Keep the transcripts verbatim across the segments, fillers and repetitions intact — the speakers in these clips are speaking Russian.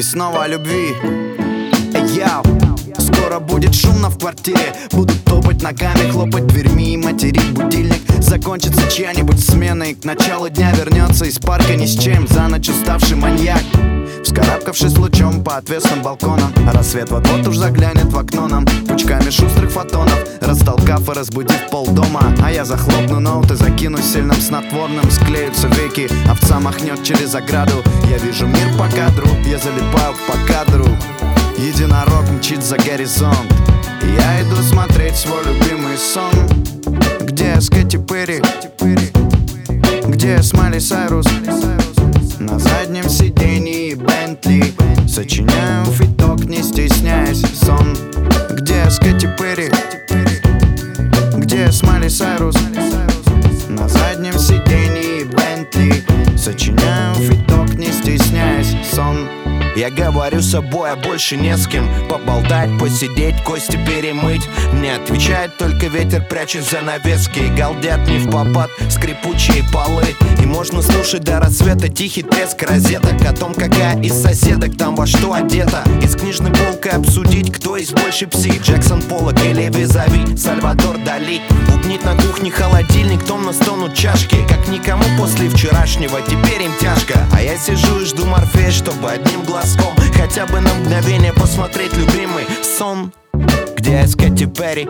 снова о любви. Яу. Скоро будет шумно в квартире. Будут топать ногами, хлопать дверьми и материть будильник. Закончится чья-нибудь смена, и к началу дня вернется из парка ни с чем за ночь уставший маньяк, вскарабкавшись лучом по отвесным балконам. Рассвет вот-вот уж заглянет в окно нам пучками шустрых фотонов, растолкав и разбудив полдома. А я захлопну ноут и закинусь сильным снотворным. Склеются веки, овца махнет через ограду. Я вижу мир по кадру, я залипаю по кадру. Единорог мчит за горизонт, и я иду смотреть свой любимый сон. Где Кэти Перри? Где Майли Сайрус? На заднем сиденье Бентли сочиняю фиток, не стесняясь, сон. Где Кэти Перри? Где Майли Сайрус? На заднем сиденье Бентли сочиняю фиток, не стесняясь, сон. Я говорю с собой, а больше не с кем поболтать, посидеть, кости перемыть. Мне отвечает только ветер, прячет занавески. И галдят не впопад скрипучие полы. И можно слушать до рассвета тихий треск розеток о том, какая из соседок там во что одета. И с книжной полкой обсудить, кто из больше псих, Джексон Поллок или Визави, Сальвадор Дали. Бубнит на кухне холодильник, томно стонут чашки. Как никому после вчерашнего, теперь им тяжко. А я сижу и жду Морфея, чтобы одним глазом хотя бы на мгновение посмотреть любимый сон. Где Кэти Перри?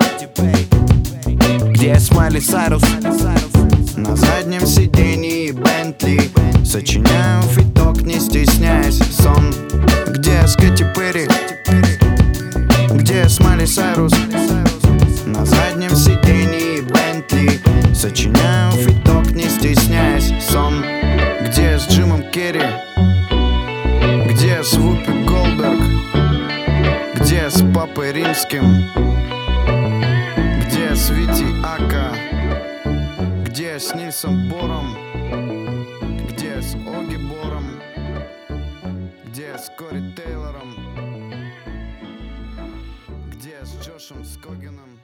Где Майли Сайрус? На заднем сиденье Бентли сочиняю фиток, не стесняясь, сон. Где Кэти Перри? Где Майли Сайрус? На заднем сиденье Бентли сочиняю фиток, не стесняясь, сон. Где с Джимом Керри? Где с Вупи Голдберг? Где с Папой Римским? Где с Вити Ака? Где с Нильсом Бором? Где с Оги Бором? Где с Кори Тейлором? Где с Джошем Скогином?